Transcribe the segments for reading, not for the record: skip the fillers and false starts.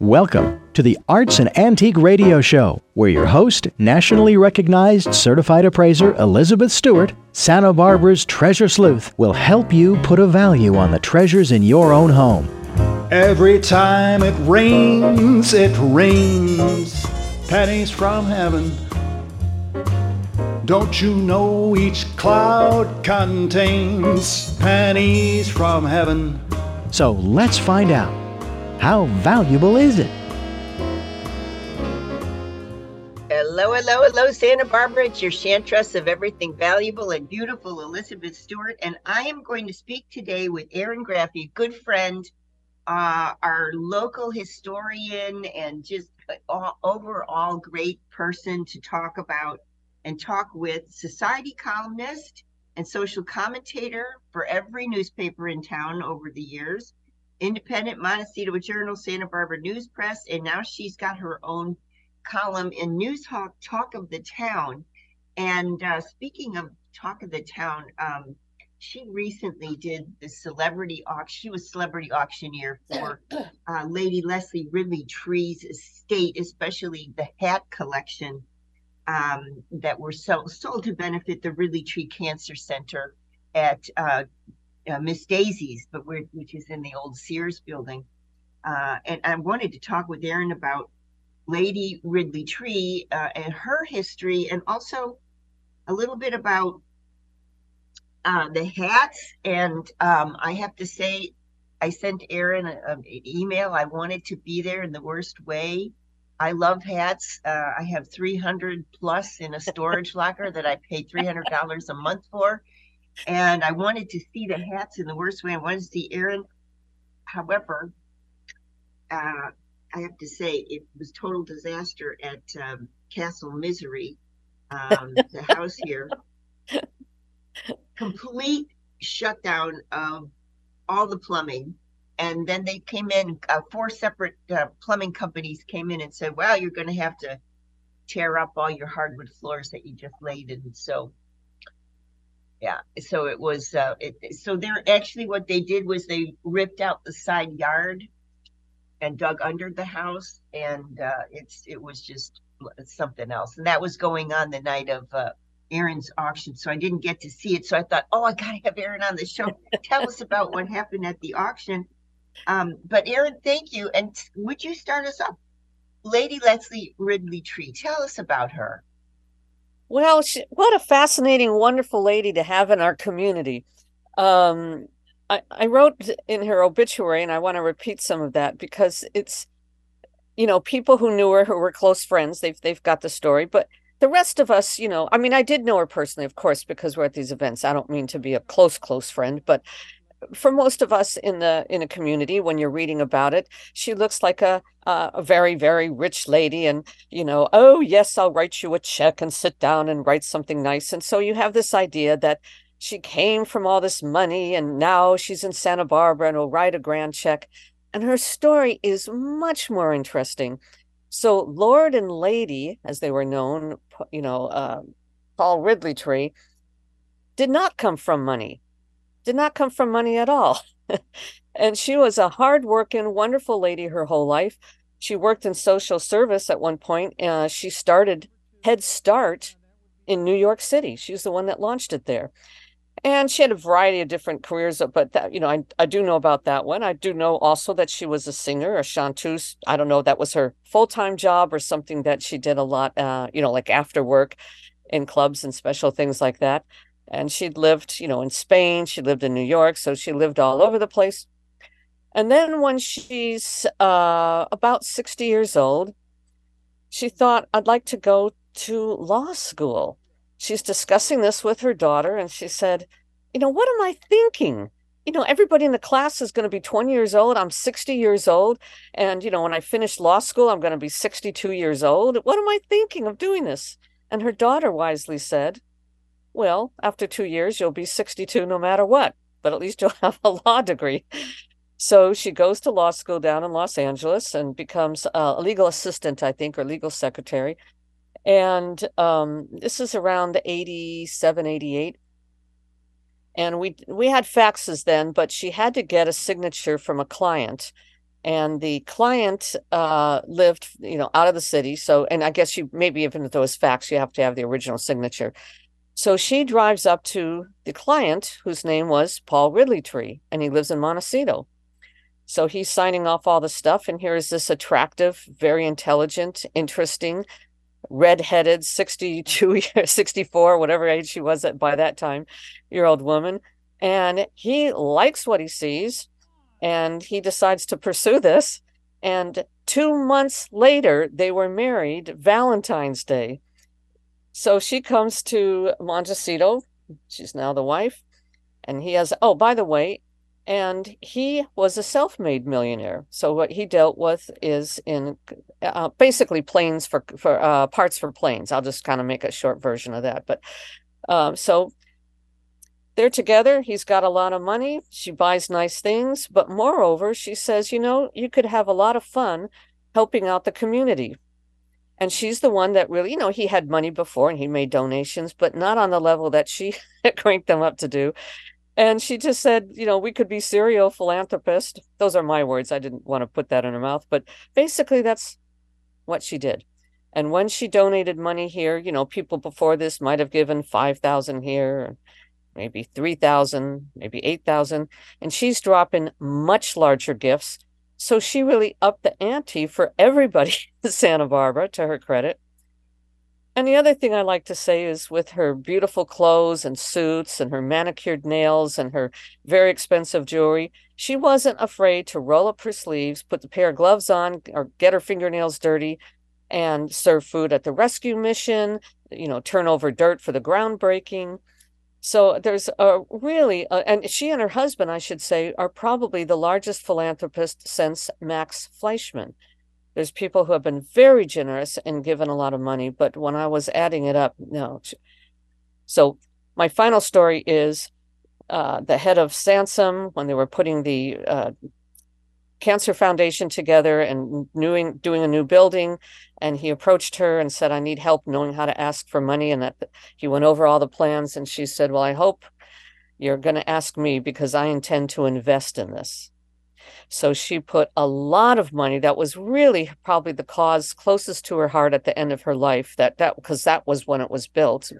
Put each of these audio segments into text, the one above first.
Welcome to the Arts and Antique Radio Show, where your host, nationally recognized certified appraiser Elizabeth Stewart, Santa Barbara's treasure sleuth, will help you put a value on the treasures in your own home. Every time it rains, pennies from heaven. Don't you know each cloud contains pennies from heaven? So let's find out. How valuable is it? Hello, Santa Barbara. It's your chantress of everything valuable and beautiful, Elizabeth Stewart. And I am going to speak today with Aaron Graffey, good friend, our local historian, and just overall great person to talk about and talk with, society columnist and social commentator for every newspaper in town over the years. Independent, Montecito Journal, Santa Barbara News Press, and now she's got her own column in News Talk of the Town. And speaking of Talk of the Town, she recently did the celebrity auction. She was celebrity auctioneer for Lady Leslie Ridley Tree's estate, especially the hat collection that were sold to benefit the Ridley Tree Cancer Center at Miss Daisy's, which is in the old Sears building. And I wanted to talk with Aaron about Lady Ridley Tree and her history, and also a little bit about the hats. And I have to say, I sent Aaron an email. I wanted to be there in the worst way. I love hats. I have 300 plus in a storage locker that I pay $300 a month for. And I wanted to see the hats in the worst way. I wanted to see Aaron. However, I have to say it was total disaster at Castle Misery, the house here. Complete shutdown of all the plumbing. And then they came in, 4 separate plumbing companies came in and said, well, you're going to have to tear up all your hardwood floors that you just laid in. So yeah, so it was, so they're actually, what they did was they ripped out the side yard and dug under the house, and it was just something else. And that was going on the night of Aaron's auction, so I didn't get to see it. So I thought, oh, I gotta have Aaron on the show. Tell us about what happened at the auction. But Aaron, thank you. And would you start us off? Lady Leslie Ridley Tree, tell us about her. Well, what a fascinating, wonderful lady to have in our community. I wrote in her obituary, and I want to repeat some of that because it's, people who knew her, who were close friends, they've got the story. But the rest of us, I mean, I did know her personally, of course, because we're at these events. I don't mean to be a close friend, but for most of us in a community, when you're reading about it, she looks like a very, very rich lady. And, oh, yes, I'll write you a check and sit down and write something nice. And so you have this idea that she came from all this money and now she's in Santa Barbara and will write a grand check. And her story is much more interesting. So Lord and Lady, as they were known, Paul Ridley Tree, did not come from money. Did not come from money at all. And she was a hardworking, wonderful lady her whole life. She worked in social service at one point. She started Head Start in New York City. She's the one that launched it there. And she had a variety of different careers, but that, I do know about that one. I do know also that she was a singer, a chanteuse. I don't know if that was her full-time job or something that she did a lot, like after work in clubs and special things like that. And she'd lived, in Spain, she lived in New York, so she lived all over the place. And then when she's about 60 years old, she thought, I'd like to go to law school. She's discussing this with her daughter, and she said, what am I thinking? Everybody in the class is going to be 20 years old. I'm 60 years old. And, when I finish law school, I'm going to be 62 years old. What am I thinking of doing this? And her daughter wisely said, well, after 2 years, you'll be 62 no matter what, but at least you'll have a law degree. So she goes to law school down in Los Angeles and becomes a legal assistant, I think, or legal secretary. And this is around 87, 88. And we had faxes then, but she had to get a signature from a client. And the client lived, out of the city. So, and I guess maybe even if those facts, you have to have the original signature. So she drives up to the client, whose name was Paul Ridley Tree, and he lives in Montecito. So he's signing off all the stuff, and here is this attractive, very intelligent, interesting, red-headed 62 64, whatever age she was by that time, year old woman. And he likes what he sees, and he decides to pursue this. And 2 months later, they were married, Valentine's Day. So she comes to Montecito. She's now the wife. And he has, oh, by the way, and he was a self-made millionaire. So what he dealt with is in basically planes for parts for planes. I'll just kind of make a short version of that. But so they're together. He's got a lot of money. She buys nice things. But moreover, she says, you could have a lot of fun helping out the community. And she's the one that really, he had money before and he made donations, but not on the level that she cranked them up to do. And she just said, we could be serial philanthropists. Those are my words. I didn't want to put that in her mouth, but basically that's what she did. And when she donated money here, people before this might have given 5,000 here, maybe 3,000, maybe 8,000, and she's dropping much larger gifts. So she really upped the ante for everybody in Santa Barbara, to her credit. And the other thing I like to say is, with her beautiful clothes and suits and her manicured nails and her very expensive jewelry, she wasn't afraid to roll up her sleeves, put the pair of gloves on, or get her fingernails dirty and serve food at the rescue mission, turn over dirt for the groundbreaking. So there's and she and her husband, I should say, are probably the largest philanthropists since Max Fleischmann. There's people who have been very generous and given a lot of money, but when I was adding it up, no. So my final story is the head of SANSOM, when they were putting the Cancer Foundation together and doing a new building, and he approached her and said, I need help knowing how to ask for money. And that he went over all the plans, and she said, well, I hope you're going to ask me, because I intend to invest in this. So she put a lot of money. That was really probably the cause closest to her heart at the end of her life, because that was when it was built,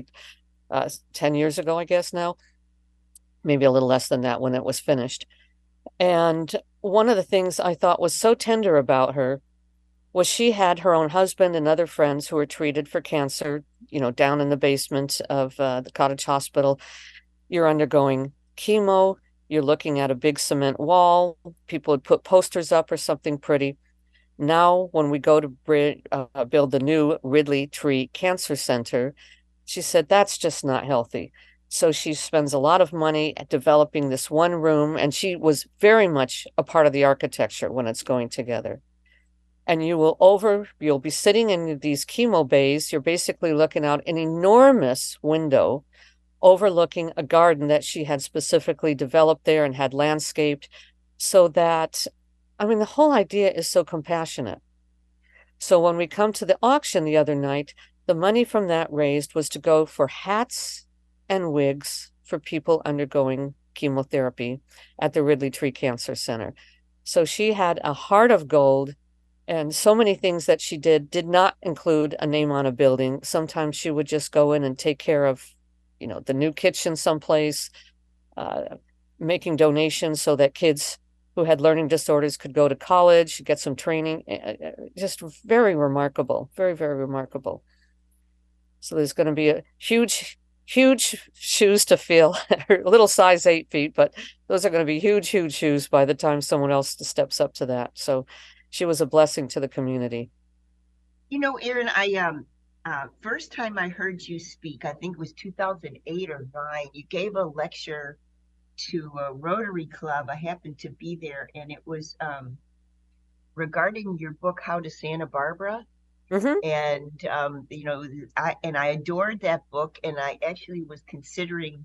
10 years ago, I guess now, maybe a little less than that, when it was finished. And one of the things I thought was so tender about her was she had her own husband and other friends who were treated for cancer, down in the basement of the Cottage Hospital. You're undergoing chemo. You're looking at a big cement wall. People would put posters up or something pretty. Now, when we go to build the new Ridley Tree Cancer Center, she said, that's just not healthy. So she spends a lot of money at developing this one room, and she was very much a part of the architecture when it's going together. And you'll be sitting in these chemo bays. You're basically looking out an enormous window overlooking a garden that she had specifically developed there and had landscaped, so that, the whole idea is so compassionate. So when we come to the auction the other night, the money from that raised was to go for hats and wigs for people undergoing chemotherapy at the Ridley Tree Cancer Center. So she had a heart of gold, and so many things that she did not include a name on a building. Sometimes she would just go in and take care of the new kitchen someplace, making donations so that kids who had learning disorders could go to college, get some training. Just very remarkable, very, very remarkable. So there's going to be a huge shoes to fill. Her little size 8 feet, but those are going to be huge shoes by the time someone else steps up to that. So she was a blessing to the community. Erin, first time I heard you speak, I think it was 2008 or 9. You gave a lecture to a Rotary Club. I happened to be there, and it was regarding your book, How to Santa Barbara. Mm-hmm. And I adored that book, and I actually was considering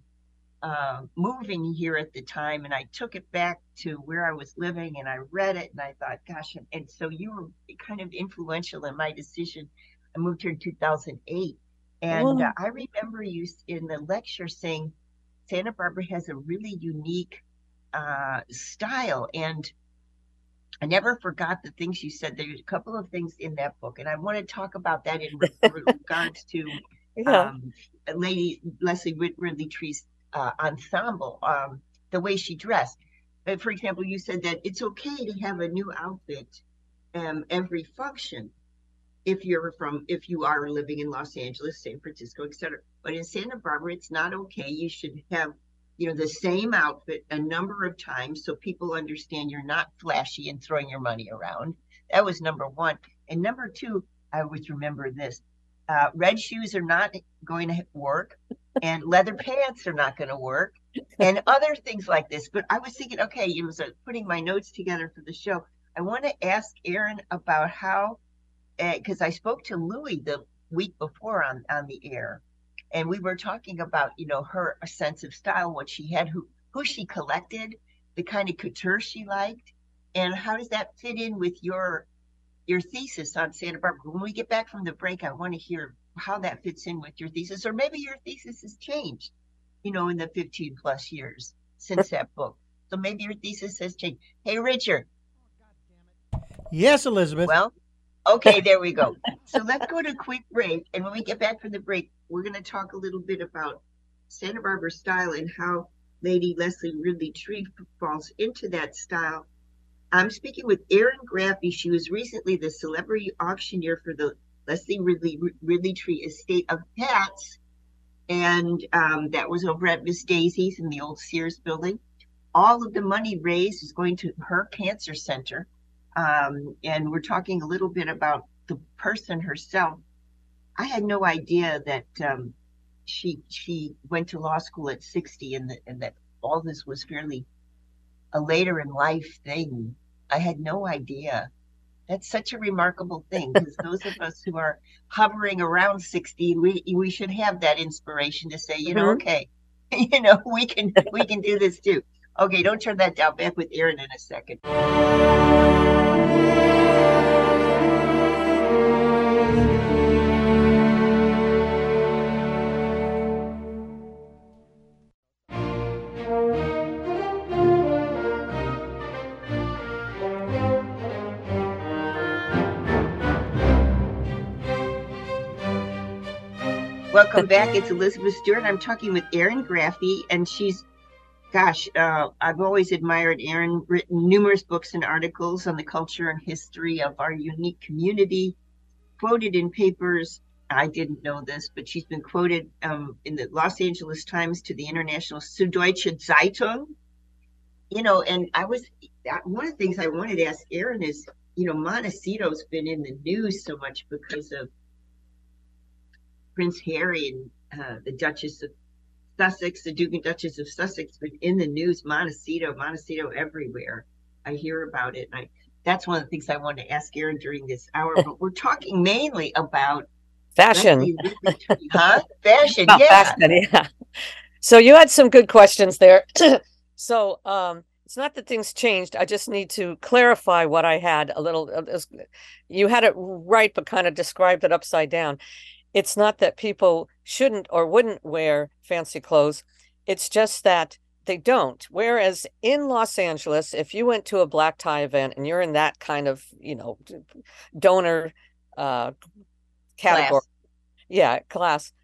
moving here at the time, and I took it back to where I was living, and I read it, and I thought, gosh, and so you were kind of influential in my decision. I moved here in 2008, and I remember you in the lecture saying Santa Barbara has a really unique style, and I never forgot the things you said. There's a couple of things in that book, and I want to talk about that in regards to Yeah. Lady Leslie Ridley Tree's ensemble, the way she dressed. For example, you said that it's okay to have a new outfit every function if you are living in Los Angeles, San Francisco, etc. But in Santa Barbara, it's not okay. You should have, the same outfit a number of times so people understand you're not flashy and throwing your money around. That was number one. And number two, I always remember this. Red shoes are not going to work, and leather pants are not going to work, and other things like this. But I was thinking, okay, you was putting my notes together for the show. I want to ask Erin about how, because I spoke to Louie the week before on the air, and we were talking about her sense of style, what she had, who she collected, the kind of couture she liked, and how does that fit in with your thesis on Santa Barbara? When we get back from the break, I want to hear how that fits in with your thesis, or maybe your thesis has changed, in the 15 plus years since that book. So maybe your thesis has changed. Hey, Richard. Yes, Elizabeth. Well, okay, there we go. So let's go to a quick break. And when we get back from the break, we're going to talk a little bit about Santa Barbara style and how Lady Leslie Ridley Tree falls into that style. I'm speaking with Erin Graffy. She was recently the celebrity auctioneer for the Leslie Ridley Tree estate of hats. And that was over at Miss Daisy's in the old Sears building. All of the money raised is going to her cancer center. And we're talking a little bit about the person herself. I had no idea that she went to law school at 60 and that all this was fairly a later in life thing. I had no idea. That's such a remarkable thing, because those of us who are hovering around 60, we should have that inspiration to say, okay, we can do this too. Okay, don't turn that down. Back with Erin in a second. Welcome back. It's Elizabeth Stewart. I'm talking with Erin Graffy, and she's, I've always admired Erin, written numerous books and articles on the culture and history of our unique community, quoted in papers. I didn't know this, but she's been quoted in the Los Angeles Times to the International Süddeutsche Zeitung. And one of the things I wanted to ask Erin is, Montecito's been in the news so much because of Prince Harry and the Duchess of Sussex, the Duke and Duchess of Sussex, been in the news. Montecito everywhere. I hear about it. And that's one of the things I wanted to ask Erin during this hour. But we're talking mainly about fashion. Fashion, yeah. Fashion, yeah. So you had some good questions there. So it's not that things changed. I just need to clarify what I had a little. You had it right, but kind of described it upside down. It's not that people shouldn't or wouldn't wear fancy clothes. It's just that they don't. Whereas in Los Angeles, if you went to a black tie event and you're in that kind of, donor category, class,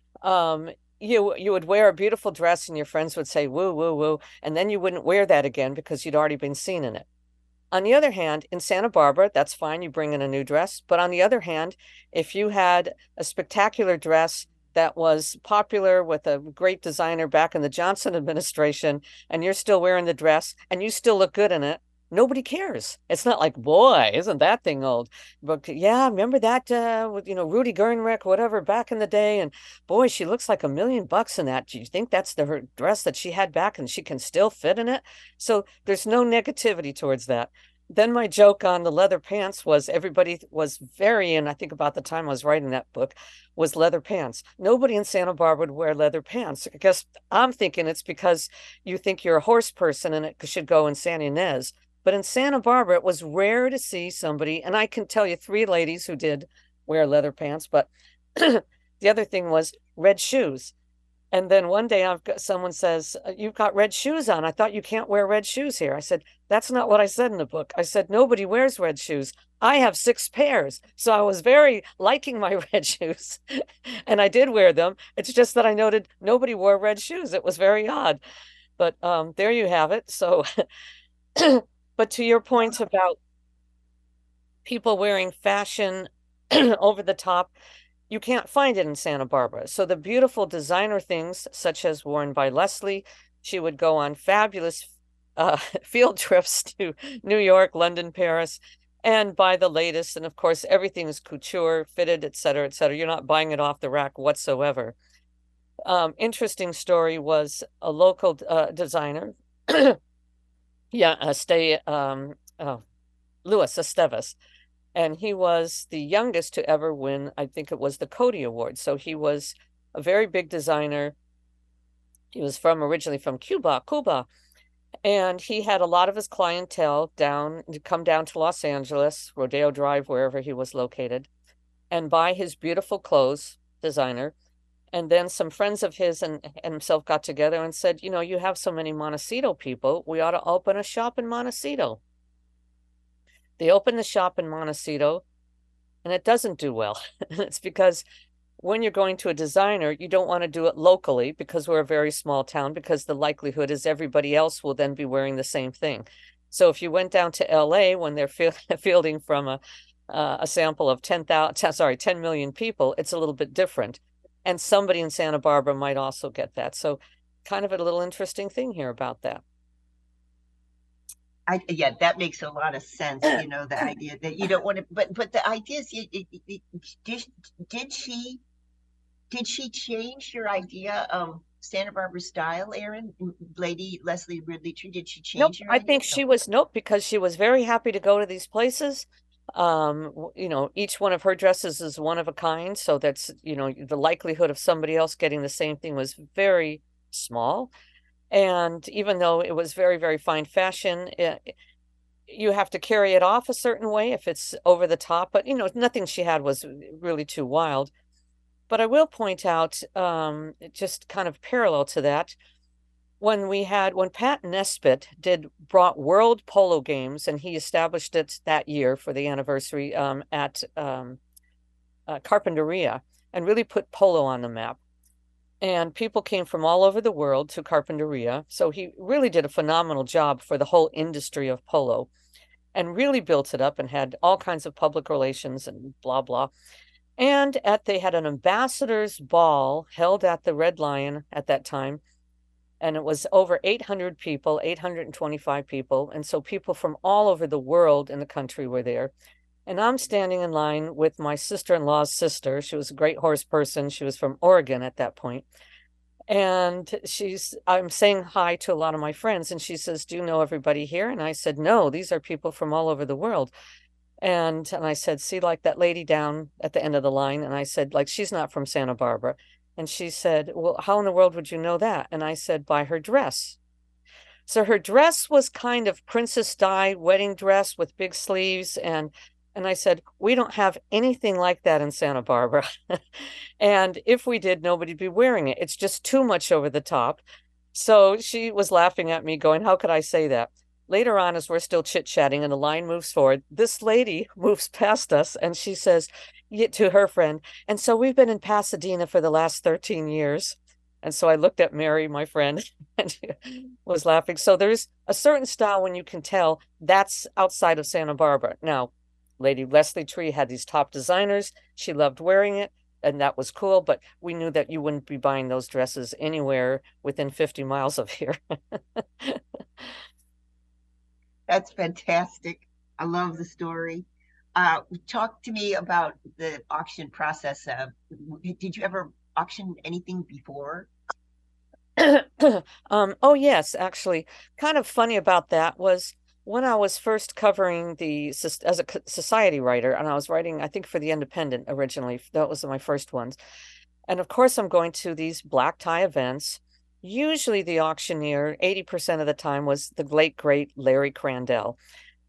you would wear a beautiful dress and your friends would say, woo, woo, woo. And then you wouldn't wear that again because you'd already been seen in it. On the other hand, in Santa Barbara, that's fine. You bring in a new dress. But on the other hand, if you had a spectacular dress that was popular with a great designer back in the Johnson administration, and you're still wearing the dress and you still look good in it, nobody cares. It's not like, boy, isn't that thing old? But yeah, remember that, with, Rudy Gernreich, whatever, back in the day. And boy, she looks like $1 million in that. Do you think that's her dress that she had back and she can still fit in it? So there's no negativity towards that. Then my joke on the leather pants was everybody was very, and I think about the time I was writing that book, was leather pants. Nobody in Santa Barbara would wear leather pants. I guess I'm thinking it's because you think you're a horse person and it should go in San Ynez. But in Santa Barbara, it was rare to see somebody, and I can tell you 3 ladies who did wear leather pants, but the other thing was red shoes. And then one day someone says, you've got red shoes on. I thought you can't wear red shoes here. I said, that's not what I said in the book. I said, nobody wears red shoes. I have 6 pairs. So I was very liking my red shoes and I did wear them. It's just that I noted nobody wore red shoes. It was very odd, but there you have it. So, but to your point about people wearing fashion over the top, you can't find it in Santa Barbara. So the beautiful designer things, such as worn by Leslie, she would go on fabulous field trips to New York, London, Paris, and buy the latest. And of course, everything is couture, fitted, et cetera, et cetera. You're not buying it off the rack whatsoever. Interesting story was a local designer. Yeah, Louis Estevez. And he was the youngest to ever win, I think it was the Coty Award. So he was a very big designer. He was originally from Cuba. And he had a lot of his clientele come down to Los Angeles, Rodeo Drive, wherever he was located, and buy his beautiful clothes, designer. And then some friends of his and himself got together and said, you know, you have so many Montecito people, we ought to open a shop in Montecito. They opened the shop in Montecito, and it doesn't do well. It's because when you're going to a designer, you don't want to do it locally because we're a very small town, because the likelihood is everybody else will then be wearing the same thing. So if you went down to LA when they're fielding from a sample of 10 million people, it's a little bit different. And somebody in Santa Barbara might also get that. So kind of a little interesting thing here about that. Yeah, that makes a lot of sense. You know, the idea that you don't want to, but the idea is, did she change your idea of Santa Barbara style, Erin? Lady Leslie Ridley Tree, did she change your idea? I think she was, because she was very happy to go to these places. You know, each one of her dresses is one of a kind. So that's, you know, the likelihood of somebody else getting the same thing was very small. And even though it was very, very fine fashion, you have to carry it off a certain way if it's over the top. But, you know, nothing she had was really too wild. But I will point out, just kind of parallel to that, when Pat Nesbitt brought World Polo Games, and he established it that year for the anniversary at Carpinteria, and really put polo on the map. And people came from all over the world to Carpinteria. So he really did a phenomenal job for the whole industry of polo and really built it up and had all kinds of public relations and blah, blah. And they had an ambassador's ball held at the Red Lion at that time. And it was over 800 people, 825 people. And so people from all over the world in the country were there. And I'm standing in line with my sister-in-law's sister. She was a great horse person. She was from Oregon at that point. And I'm saying hi to a lot of my friends. And she says, do you know everybody here? And I said, no, these are people from all over the world. And I said, see, like that lady down at the end of the line. And I said, like, she's not from Santa Barbara. And she said, well, how in the world would you know that? And I said, by her dress. So her dress was kind of Princess Di wedding dress with big sleeves. And I said, we don't have anything like that in Santa Barbara. And if we did, nobody'd be wearing it. It's just too much over the top. So she was laughing at me going, how could I say that? Later on, as we're still chit-chatting and the line moves forward, this lady moves past us and she says to her friend, and so we've been in Pasadena for the last 13 years. And so I looked at Mary, my friend, and she was laughing. So there's a certain style when you can tell that's outside of Santa Barbara. Now, Lady Leslie Tree had these top designers. She loved wearing it, and that was cool. But we knew that you wouldn't be buying those dresses anywhere within 50 miles of here. That's fantastic. I love the story. Talk to me about the auction process. Did you ever auction anything before? Oh, yes, actually. Kind of funny about that was when I was first covering as a society writer, and I was writing, I think, for The Independent originally. That was my first ones. And of course, I'm going to these black tie events. Usually the auctioneer, 80% of the time, was the late, great Larry Crandell.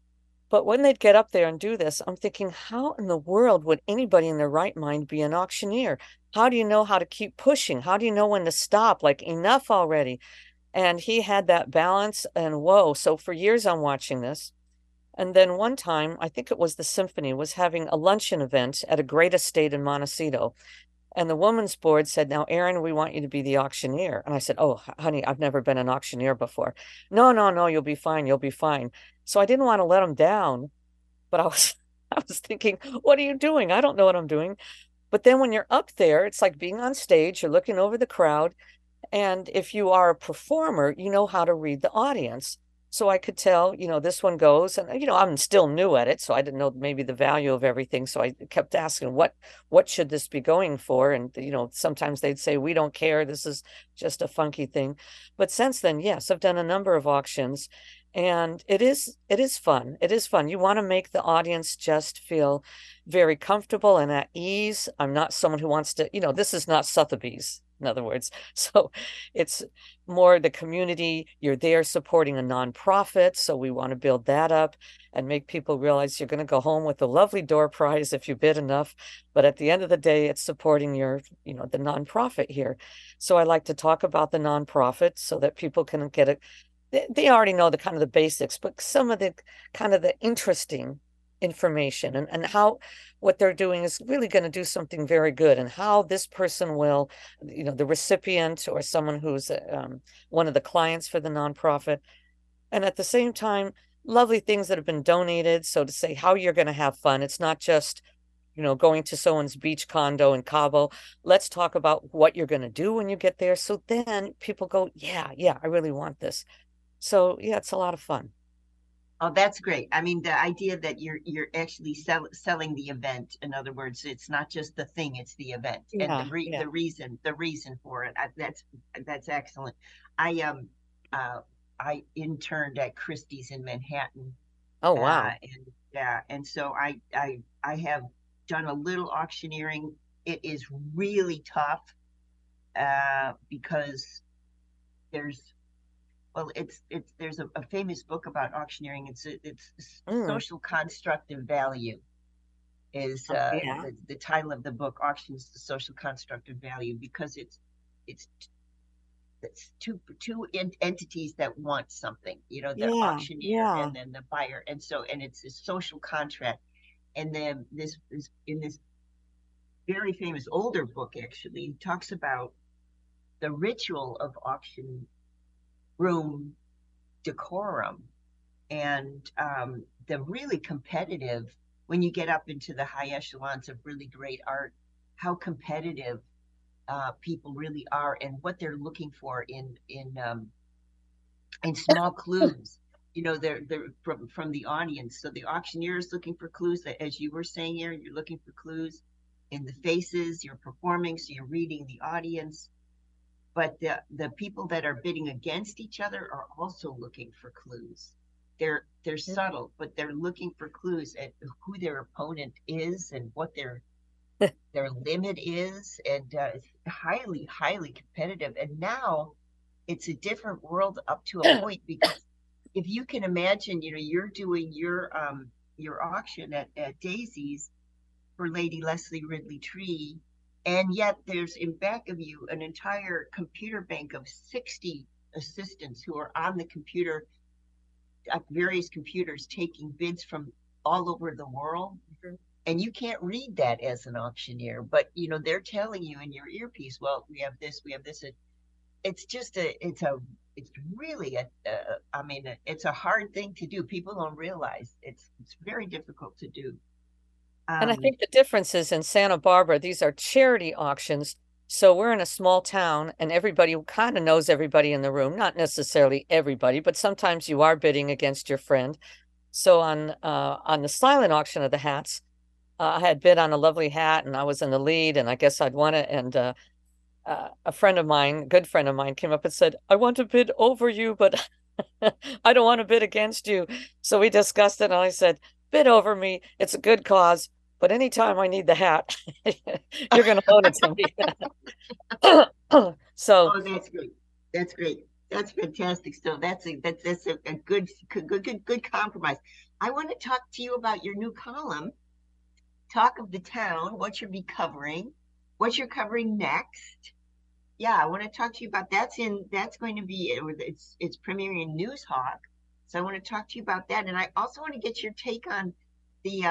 But when they'd get up there and do this, I'm thinking, how in the world would anybody in their right mind be an auctioneer? How do you know how to keep pushing? How do you know when to stop? Like, enough already. And he had that balance, and whoa. So for years I'm watching this. And then one time, I think it was the symphony, was having a luncheon event at a great estate in Montecito. And the women's board said, now, Erin, we want you to be the auctioneer. And I said, oh, honey, I've never been an auctioneer before. No, no, no, you'll be fine. You'll be fine. So I didn't want to let him down, but I was thinking, what are you doing? I don't know what I'm doing. But then when you're up there, it's like being on stage, you're looking over the crowd. And if you are a performer, you know how to read the audience. So I could tell, this one goes, and, I'm still new at it. So I didn't know maybe the value of everything. So I kept asking, what should this be going for? And, sometimes they'd say, we don't care. This is just a funky thing. But since then, yes, I've done a number of auctions, and it is fun. It is fun. You want to make the audience just feel very comfortable and at ease. I'm not someone who wants to, this is not Sotheby's, in other words. So it's more the community. You're there supporting a nonprofit. So we want to build that up and make people realize you're going to go home with a lovely door prize if you bid enough. But at the end of the day, it's supporting your, the nonprofit here. So I like to talk about the nonprofit so that people can get it. They already know the kind of the basics, but some of the kind of the interesting information and how what they're doing is really going to do something very good, and how this person will, the recipient or someone who's one of the clients for the nonprofit. And at the same time, lovely things that have been donated. So to say how you're going to have fun, it's not just, going to someone's beach condo in Cabo. Let's talk about what you're going to do when you get there. So then people go, yeah, I really want this. So yeah, it's a lot of fun. Oh, that's great. I mean, the idea that you're actually selling the event. In other words, it's not just the thing; it's the event, and the reason for it. That's excellent. I interned at Christie's in Manhattan. Oh wow! And so I have done a little auctioneering. It is really tough because there's a famous book about auctioneering. It's social constructive value is the title of the book. Auctions, the social constructive value, because it's two entities that want something, the auctioneer and then the buyer, and it's a social contract. And then this in this very famous older book actually talks about the ritual of auction room decorum, and the really competitive, when you get up into the high echelons of really great art, how competitive people really are, and what they're looking for in small clues. They're from the audience. So the auctioneer is looking for clues, that, as you were saying, Erin, you're looking for clues in the faces you're performing, so you're reading the audience. But the people that are bidding against each other are also looking for clues. They're subtle, but they're looking for clues at who their opponent is and what their limit is, and it's highly, highly competitive. And now it's a different world up to a point, because if you can imagine, you're doing your auction at Daisy's for Lady Leslie Ridley Tree, and yet there's in back of you an entire computer bank of 60 assistants who are on the computer, various computers, taking bids from all over the world. Mm-hmm. And you can't read that as an auctioneer, but they're telling you in your earpiece, well, we have this. It's just it's really it's a hard thing to do. People don't realize it's very difficult to do. And I think the difference is in Santa Barbara, these are charity auctions. So we're in a small town, and everybody kind of knows everybody in the room. Not necessarily everybody, but sometimes you are bidding against your friend. So on the silent auction of the hats, I had bid on a lovely hat, and I was in the lead, and I guess I'd won it. And a friend of mine, good friend of mine, came up and said, I want to bid over you, but I don't want to bid against you. So we discussed it, and I said, bid over me. It's a good cause. But anytime I need the hat, you're going to loan it to me. So that's great. That's great. That's fantastic. So that's a good compromise. I want to talk to you about your new column, Talk of the Town, what you'll be covering, what you're covering next. Yeah, I want to talk to you about that's going to be it's premiering in Newshawk. So I want to talk to you about that. And I also want to get your take on the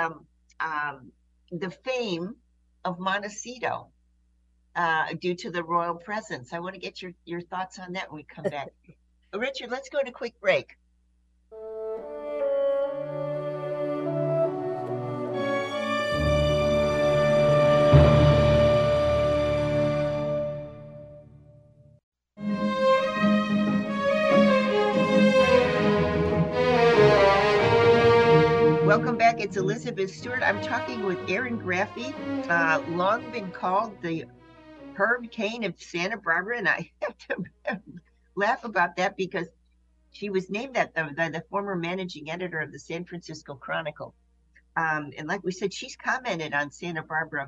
fame of Montecito due to the royal presence. I want to get your thoughts on that when we come back. Richard, let's go to a quick break. Welcome back. It's Elizabeth Stewart. I'm talking with Erin Graffy, long been called the Herb Caen of Santa Barbara, and I have to laugh about that because she was named that the former managing editor of the San Francisco Chronicle. And like we said, she's commented on Santa Barbara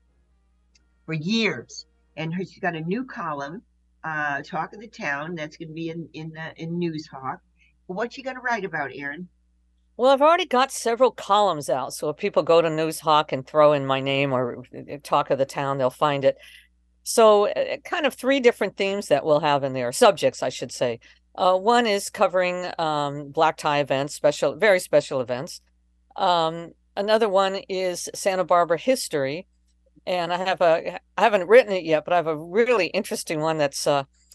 for years, and she's got a new column, Talk of the Town, that's going to be in Newshawk. What you going to write about, Erin? Well, I've already got several columns out, so if people go to Newshawk and throw in my name or Talk of the Town, they'll find it. So kind of three different themes that we'll have in there, subjects, I should say. One is covering black tie events, very special events. Another one is Santa Barbara history. And I haven't written it yet, but I have a really interesting one that's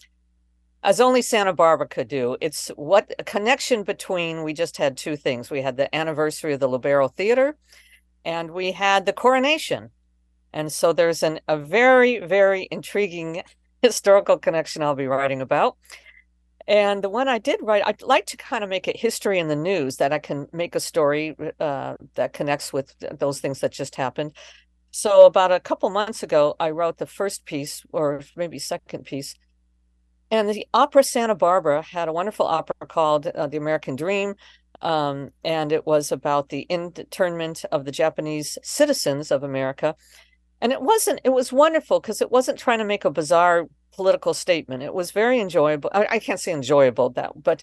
as only Santa Barbara could do. It's what a connection between, we just had two things. We had the anniversary of the Libero Theater, and we had the coronation. And so there's a very, very intriguing historical connection I'll be writing about. And the one I did write, I'd like to kind of make it history in the news, that I can make a story that connects with those things that just happened. So about a couple months ago, I wrote the first piece, or maybe second piece. And the Opera Santa Barbara had a wonderful opera called The American Dream. And it was about the internment of the Japanese citizens of America. And it was wonderful because it wasn't trying to make a bizarre political statement. It was very enjoyable. I can't say enjoyable, but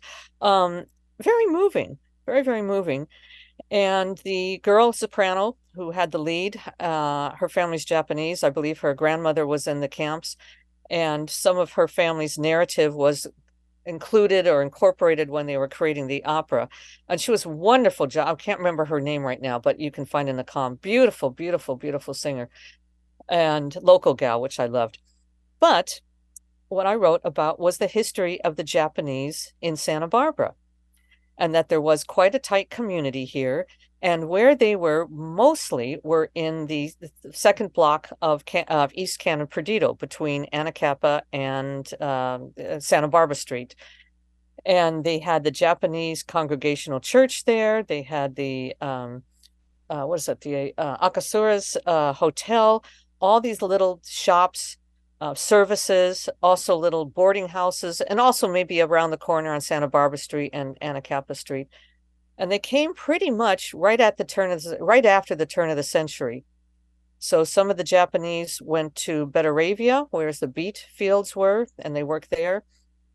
very moving, very, very moving. And the girl soprano who had the lead, her family's Japanese. I believe her grandmother was in the camps. And some of her family's narrative was included or incorporated when they were creating the opera. And she was a wonderful job. I can't remember her name right now, but you can find in the column. Beautiful, beautiful, beautiful singer and local gal, which I loved. But what I wrote about was the history of the Japanese in Santa Barbara, and that there was quite a tight community here. And where they were mostly were in the second block of East Cannon Perdido, between Anacapa and Santa Barbara Street. And they had the Japanese Congregational Church there. They had the, the Akasura's Hotel, all these little shops, services, also little boarding houses, and also maybe around the corner on Santa Barbara Street and Anacapa Street. And they came pretty much right after the turn of the century. So some of the Japanese went to Betaravia, where the beet fields were, and they worked there.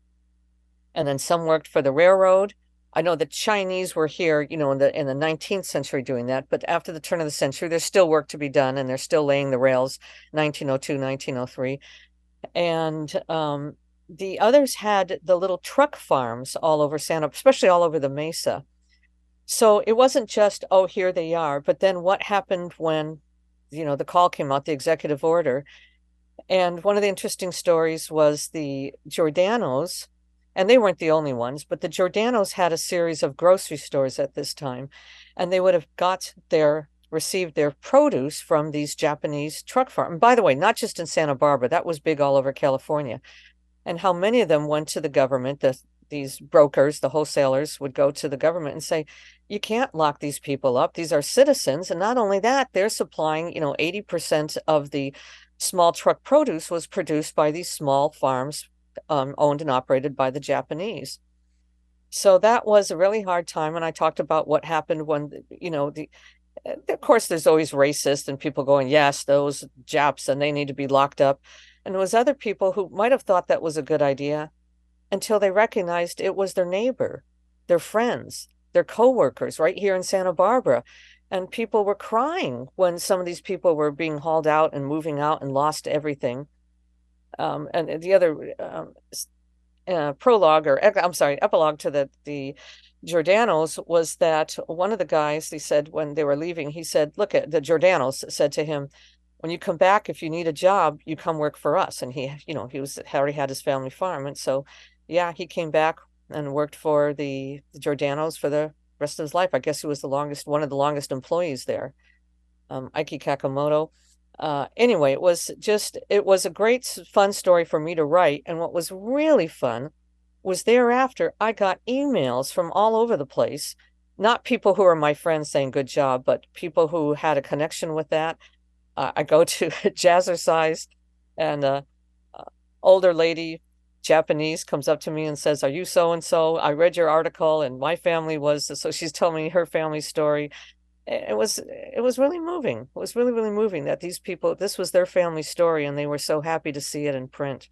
And then some worked for the railroad. I know the Chinese were here, in the 19th century doing that. But after the turn of the century, there's still work to be done, and they're still laying the rails, 1902, 1903. And the others had the little truck farms all over especially all over the Mesa. So it wasn't just, oh, here they are. But then what happened when, the call came out, the executive order? And one of the interesting stories was the Giordano's, and they weren't the only ones, but the Giordano's had a series of grocery stores at this time, and they would have received their produce from these Japanese truck farms. And by the way, not just in Santa Barbara, that was big all over California. And how many of them went to the government, these brokers, the wholesalers would go to the government and say, you can't lock these people up. These are citizens. And not only that, they're supplying, 80% of the small truck produce was produced by these small farms owned and operated by the Japanese. So that was a really hard time. And I talked about what happened when, of course, there's always racist and people going, yes, those Japs, and they need to be locked up. And there was other people who might have thought that was a good idea until they recognized it was their neighbor, their friends, their coworkers right here in Santa Barbara. And people were crying when some of these people were being hauled out and moving out and lost everything. And the other epilogue to the Giordano's was that one of the guys, he said when they were leaving, he said, look, at the Giordano's said to him, when you come back, if you need a job, you come work for us. And he already had his family farm. And so, yeah, he came back and worked for the Giordano's for the rest of his life. I guess he was one of the longest employees there. Ike Kakamoto. Anyway, it was a great, fun story for me to write. And what was really fun was thereafter, I got emails from all over the place, not people who are my friends saying good job, but people who had a connection with that. I go to Jazzercise, and older lady, Japanese, comes up to me and says, are you so-and-so? I read your article and my family was, so she's telling me her family story. It was really moving. It was really, really moving that these people, this was their family story and they were so happy to see it in print.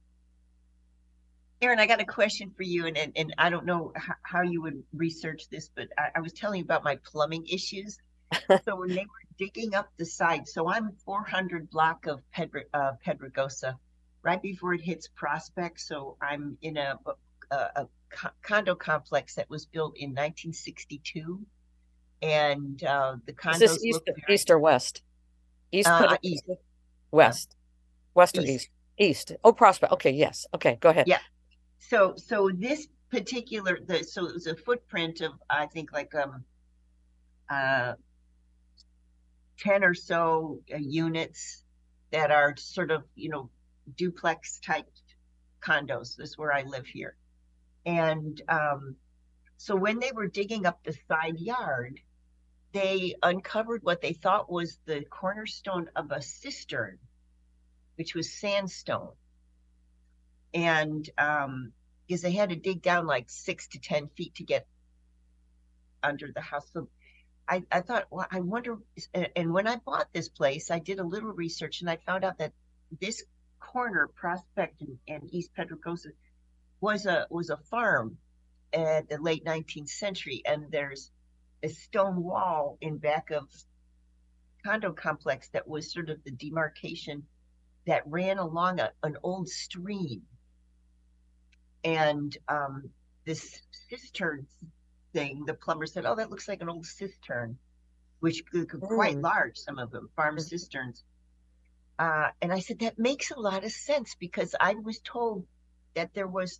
Erin, I got a question for you, and I don't know how you would research this, but I was telling you about my plumbing issues. So when they were digging up the site, so I'm 400 block of Pedregosa, right before it hits Prospect. So I'm in a condo complex that was built in 1962, and the condos. Is this east or west? East, east. West, west or east? East. Oh, Prospect. Okay, yes. Okay, go ahead. Yeah. So this particular, so it was a footprint of, I think, like 10 or so units that are sort of, duplex type condos. This is where I live here. And so when they were digging up the side yard, they uncovered what they thought was the cornerstone of a cistern, which was sandstone. And because they had to dig down like 6 to 10 feet to get under the house. So I thought, well, I wonder, and when I bought this place, I did a little research and I found out that this corner, Prospect and East Pedregosa, was a farm at the late 19th century. And there's a stone wall in back of condo complex that was sort of the demarcation that ran along an old stream. And this cistern thing, the plumber said, oh, that looks like an old cistern, which could quite large, some of them, farm cisterns. And I said, that makes a lot of sense, because I was told that there was,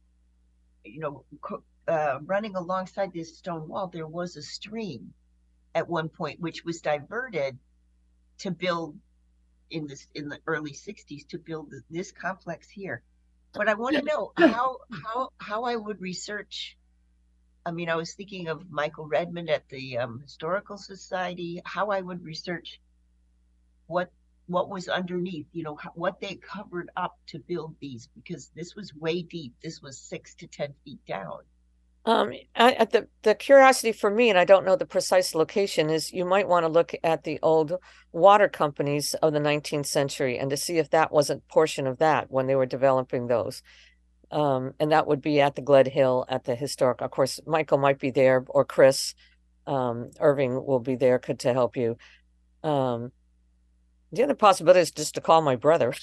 running alongside this stone wall, there was a stream at one point, which was diverted to build in the early 60s to build this complex here. But I want to know how I would research. I mean, I was thinking of Michael Redmond at the Historical Society, how I would research what was underneath, what they covered up to build these, because this was way deep. This was 6 to 10 feet down. The curiosity for me, and I don't know the precise location, is you might want to look at the old water companies of the 19th century and to see if that wasn't a portion of that when they were developing those. And that would be at the Gled Hill at the historic. Of course, Michael might be there, or Chris Irving will be there to help you. The other possibility is just to call my brother.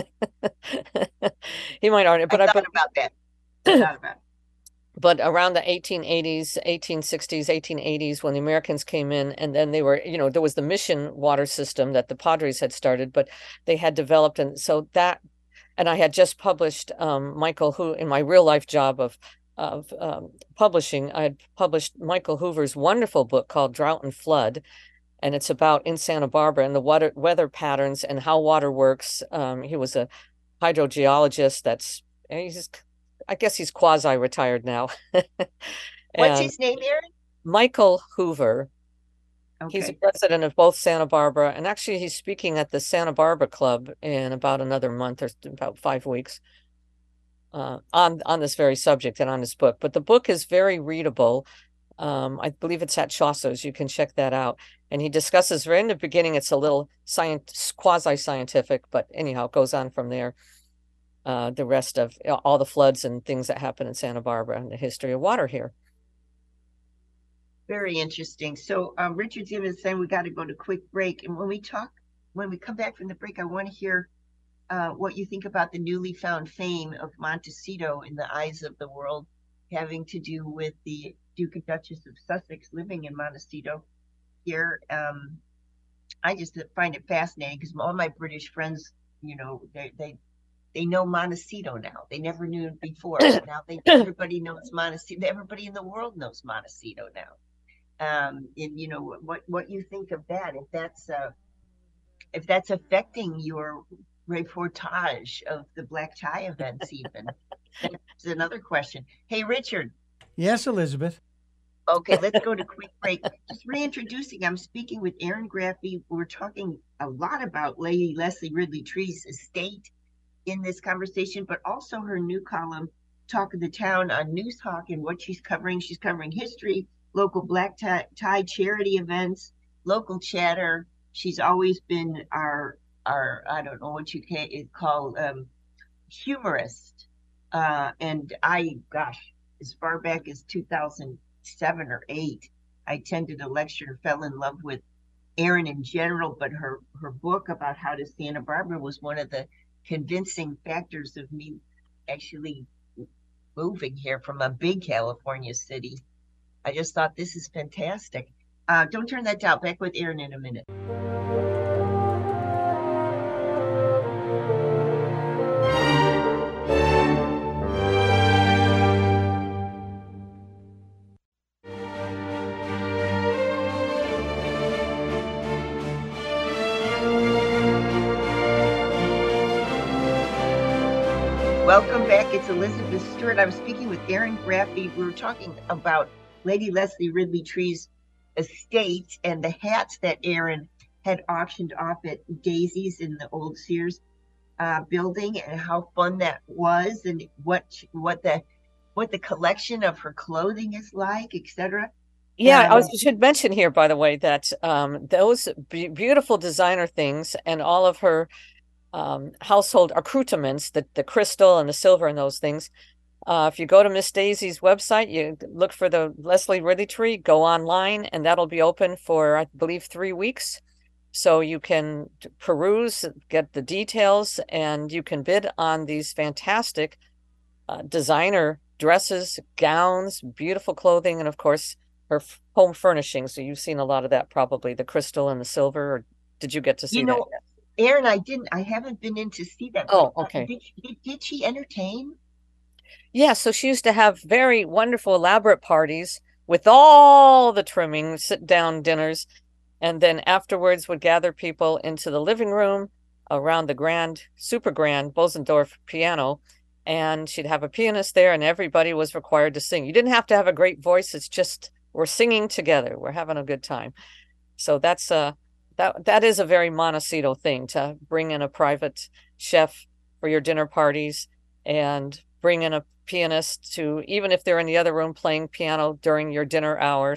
He might already, but I thought about that. I thought about it. But around the 1880s, 1860s, 1880s, when the Americans came in, and then they were, there was the mission water system that the Padres had started, but they had developed. And so that, and I had just published Michael, who in my real life job of publishing, I had published Michael Hoover's wonderful book called Drought and Flood. And it's about in Santa Barbara and the weather patterns and how water works. He was a hydrogeologist I guess he's quasi-retired now. What's his name, Erin? Michael Hoover. Okay. He's a president of both Santa Barbara, and actually he's speaking at the Santa Barbara Club in about another month, or about 5 weeks, on this very subject and on his book. But the book is very readable. I believe it's at Chaucer's. You can check that out. And he discusses right in the beginning, it's a little quasi-scientific, but anyhow, it goes on from there. The rest of all the floods and things that happen in Santa Barbara and the history of water here. Very interesting. So Richard's giving us saying we got to go to quick break. And when we come back from the break, I want to hear what you think about the newly found fame of Montecito in the eyes of the world, having to do with the Duke and Duchess of Sussex living in Montecito here. I just find it fascinating because all my British friends, they know Montecito now. They never knew it before. Now everybody knows Montecito. Everybody in the world knows Montecito now. And what you think of that? If that's affecting your reportage of the black tie events, even that's another question. Hey, Richard. Yes, Elizabeth. Okay, let's go to quick break. Just reintroducing, I'm speaking with Erin Graffy. We're talking a lot about Lady Leslie Ridley Tree's estate in this conversation, but also her new column, Talk of the Town, on News Hawk, and what she's covering. She's covering history, local black tie charity events, local chatter. She's always been our I don't know what you can call humorist. And as far back as 2007 or 8, I attended a lecture and fell in love with Erin in general, but her book about how to Santa Barbara was one of the convincing factors of me actually moving here from a big California city. I just thought this is fantastic. Don't turn that down. Back with Erin in a minute. Welcome back. It's Elizabeth Stewart. I'm speaking with Erin Graffy. We were talking about Lady Leslie Ridley Tree's estate and the hats that Erin had auctioned off at Daisy's in the old Sears building, and how fun that was, and what the collection of her clothing is like, etc. Yeah, I should mention here, by the way, that those beautiful designer things and all of her household accoutrements, the crystal and the silver and those things. If you go to Miss Daisy's website, you look for the Leslie Ridley Tree, go online, and that'll be open for, I believe, 3 weeks. So you can peruse, get the details, and you can bid on these fantastic designer dresses, gowns, beautiful clothing, and of course, her home furnishings. So you've seen a lot of that, probably, the crystal and the silver. Or did you get to see that yet? Erin, I haven't been in to see that. Oh, okay. Did she entertain? Yeah, so she used to have very wonderful, elaborate parties with all the trimming, sit-down dinners, and then afterwards would gather people into the living room around the super grand Bosendorf piano, and she'd have a pianist there, and everybody was required to sing. You didn't have to have a great voice. It's just we're singing together. We're having a good time. So that's that is a very Montecito thing, to bring in a private chef for your dinner parties and bring in a pianist to, even if they're in the other room playing piano during your dinner hour.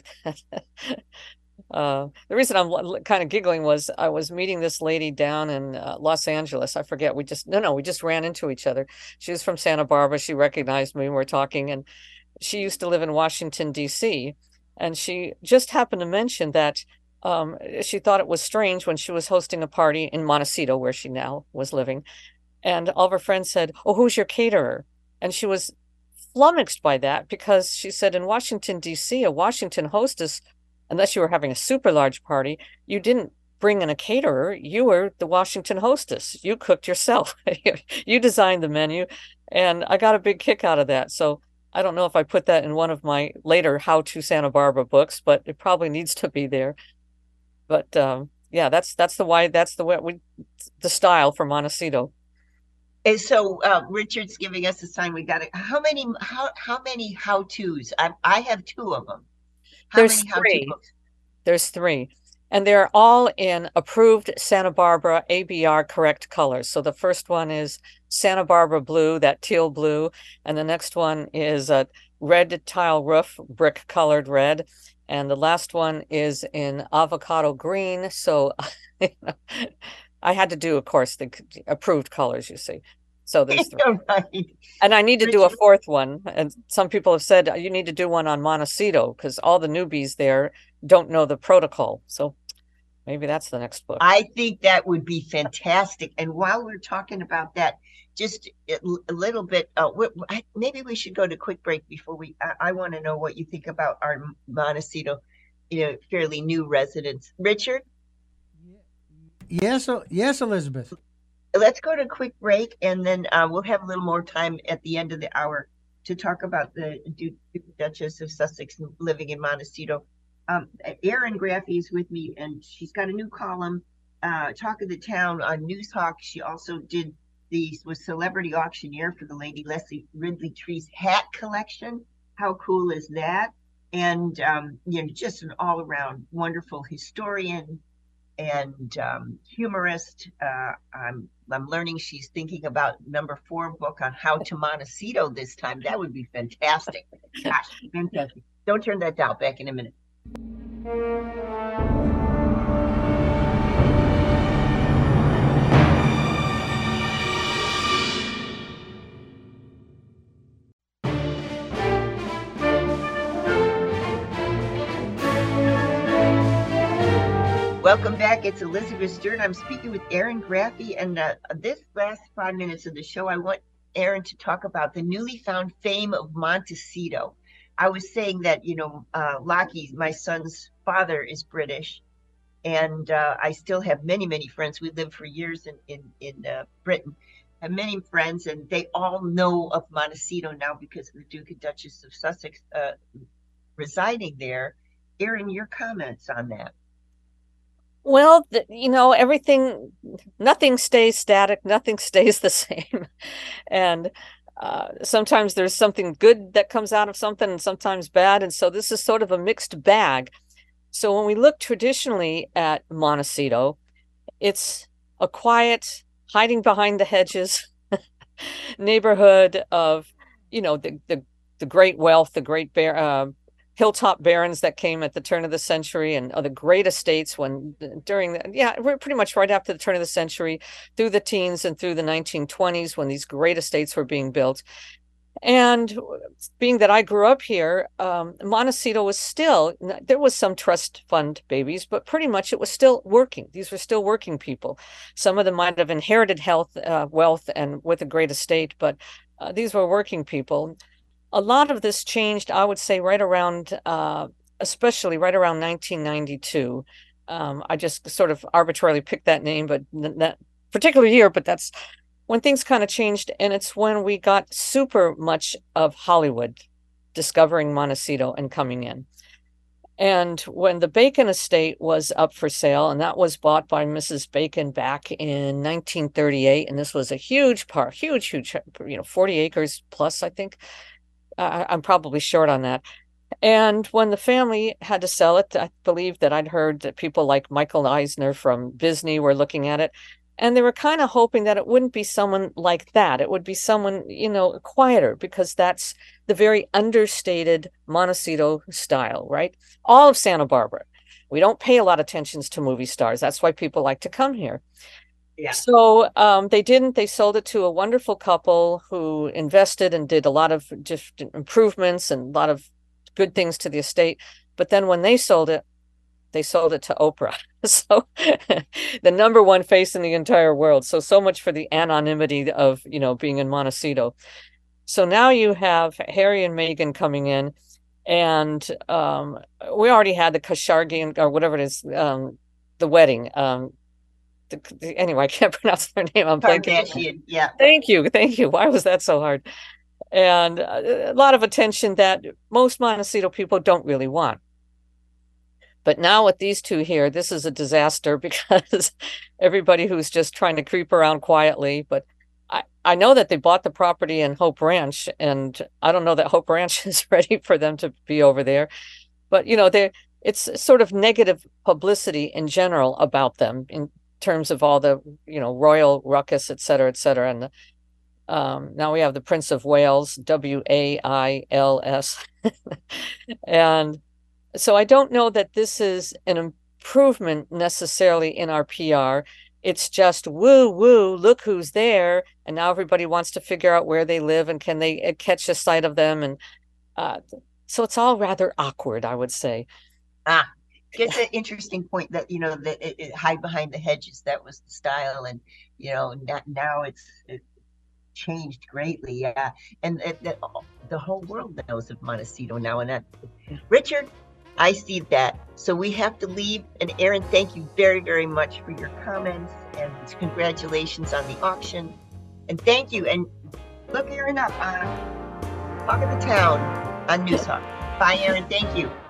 The reason I'm kind of giggling was I was meeting this lady down in Los Angeles. I forget. We just ran into each other. She was from Santa Barbara. She recognized me. We were talking, and she used to live in Washington, D.C. And she just happened to mention that she thought it was strange when she was hosting a party in Montecito, where she now was living. And all of her friends said, "Oh, who's your caterer?" And she was flummoxed by that, because she said in Washington, D.C., a Washington hostess, unless you were having a super large party, you didn't bring in a caterer. You were the Washington hostess. You cooked yourself. You designed the menu. And I got a big kick out of that. So I don't know if I put that in one of my later How to Santa Barbara books, but it probably needs to be there. But yeah, that's the style for Montecito. And so Richard's giving us a sign. We got it. How many how-tos? I have 2 of them. There's 3. There's 3. And they're all in approved Santa Barbara ABR correct colors. So the first one is Santa Barbara blue, that teal blue. And the next one is a red tile roof, brick colored red. And the last one is in avocado green. So I had to do, of course, the approved colors, you see. So there's 3. Right. And I need to do a Richard? 4th one. And some people have said you need to do one on Montecito because all the newbies there don't know the protocol. So maybe that's the next book. I think that would be fantastic. And while we're talking about that, just a little bit, maybe we should go to quick break before I want to know what you think about our Montecito, fairly new residents. Richard? Yes, yes, Elizabeth. Let's go to quick break, and then we'll have a little more time at the end of the hour to talk about the Duchess of Sussex living in Montecito. Erin Graffy is with me, and she's got a new column, Talk of the Town on Newshawk. She also was celebrity auctioneer for the Lady Leslie Ridley Trees hat collection. How cool is that? And just an all-around wonderful historian and humorist. I'm learning she's thinking about number 4 book on how to Montecito this time. That would be fantastic. Gosh, fantastic. Don't turn that down. Back in a minute. Welcome back. It's Elizabeth Stewart. I'm speaking with Erin Graffy, and this last 5 minutes of the show, I want Erin to talk about the newly found fame of Montecito. I was saying that, Lockie, my son's father, is British, and I still have many, many friends. We lived for years in Britain. I have many friends, and they all know of Montecito now because of the Duke and Duchess of Sussex residing there. Erin, your comments on that? Well, nothing stays static, nothing stays the same. And sometimes there's something good that comes out of something and sometimes bad. And so this is sort of a mixed bag. So when we look traditionally at Montecito, it's a quiet, hiding behind the hedges neighborhood of, the great wealth, the great hilltop barons that came at the turn of the century, and the great estates pretty much right after the turn of the century, through the teens and through the 1920s, when these great estates were being built. And being that I grew up here, Montecito there was some trust fund babies, but pretty much it was still working. These were still working people. Some of them might have inherited wealth and with a great estate, but these were working people. A lot of this changed, I would say, right around, especially right around 1992. I just sort of arbitrarily picked that name, but that particular year, but that's when things kind of changed. And it's when we got super much of Hollywood discovering Montecito and coming in. And when the Bacon estate was up for sale, and that was bought by Mrs. Bacon back in 1938, and this was a huge 40 acres plus, I think. I'm probably short on that. And when the family had to sell it, I believe that I'd heard that people like Michael Eisner from Disney were looking at it. And they were kind of hoping that it wouldn't be someone like that. It would be someone, quieter, because that's the very understated Montecito style, right? All of Santa Barbara. We don't pay a lot of attention to movie stars. That's why people like to come here. Yeah. So they didn't. They sold it to a wonderful couple who invested and did a lot of just improvements and a lot of good things to the estate. But then when they sold it to Oprah. So the number one face in the entire world. So much for the anonymity of, being in Montecito. So now you have Harry and Meghan coming in, and we already had the Khashoggi or whatever it is, the wedding. Anyway, I can't pronounce their name. I'm blanking. Yeah. Thank you. Why was that so hard? And a lot of attention that most Montecito people don't really want. But now with these two here, this is a disaster because everybody who's just trying to creep around quietly. But I know that they bought the property in Hope Ranch, and I don't know that Hope Ranch is ready for them to be over there. But, it's sort of negative publicity in general about them in terms of all the, royal ruckus, et cetera, et cetera. And now we have the Prince of Wales, WAILS. And so I don't know that this is an improvement necessarily in our PR. It's just woo woo, look who's there, and now everybody wants to figure out where they live and can they catch a sight of them, and so it's all rather awkward, I would say. It's an interesting point that that it hide behind the hedges. That was the style, and now it's changed greatly. Yeah, and the whole world knows of Montecito now. And that, Richard, I see that. So we have to leave. And Aaron, thank you very, very much for your comments, and congratulations on the auction. And thank you. And look Aaron up on Talk of the Town on Newshawk. Bye, Aaron. Thank you.